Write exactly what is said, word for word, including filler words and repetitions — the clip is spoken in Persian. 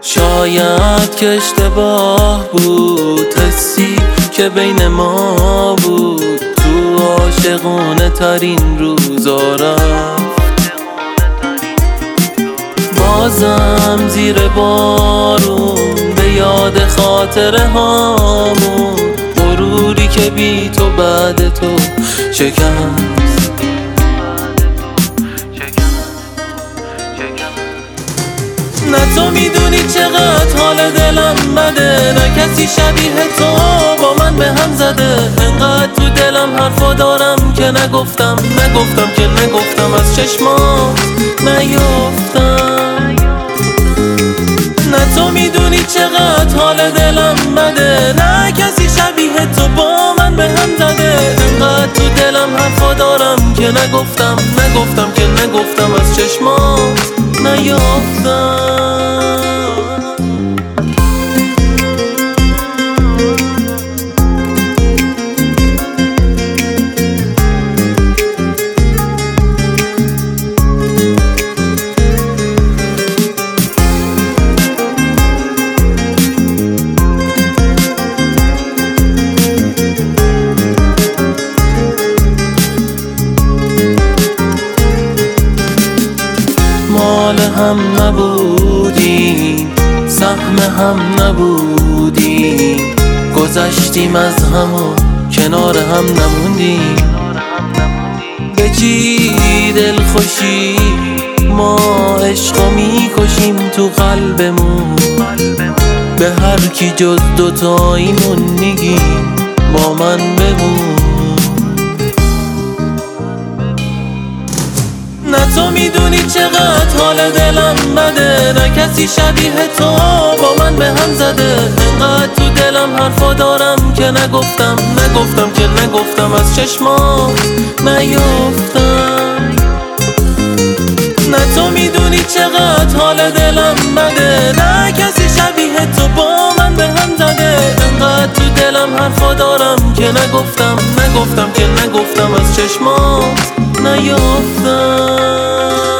شاید که اشتباه بود، حسی که بین ما بود تو عاشقونه ترین روزا بازم زیر بارون به یاد خاطره هامون، غروری که بی تو بعد تو شکست. نه تو میدونی چقدر حال دلم بده، نه کسی شبیه تو با من به هم زده. انقدر تو دلم حرفا دارم که نگفتم، نگفتم که نگفتم از چشمات نیفتم. نه تو میدونی چقدر حال دلم بده، نه کسی شبیه تو با من به هم زده. انقدر تو دلم حرفا دارم که نگفتم، نگفتم که نگفتم از چشمات نیفتم. مال هم نبودیم، سهم هم نبودیم، گذشتیم از هم و کنار هم نموندیم. به چی دل خوشی ما عشقو میکشیم تو قلبمون، به هر کی جز دوتاییمون میگیم با من بمون. نه تو میدونی چقدر حال دلم بده، نه کسی شبیه تو با من به هم زده. انقدر تو دلم حرفا دارم که نگفتم، نگفتم که نگفتم از چشمات نیفتم. نه تو میدونی چقدر حال دلم بده، نه کسی شبیه تو با من به هم زده. انقدر تو دلم حرفا دارم که نگفتم، نگفتم که نگفتم از چشمات نیفتم.